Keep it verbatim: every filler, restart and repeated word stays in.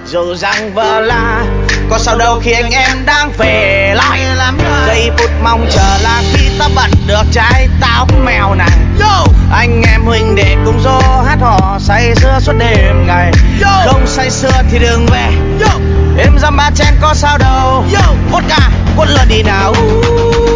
Dù rằng vợ là có sao đâu khi anh em đang về lại. Giây phút mong chờ là khi ta bật được trái táo mèo này. Anh em huynh đệ cùng dô hát hò say sưa suốt đêm ngày. Không say sưa thì đừng về. Em dăm ba chén có sao đâu. Vodka quất lợn đi nào.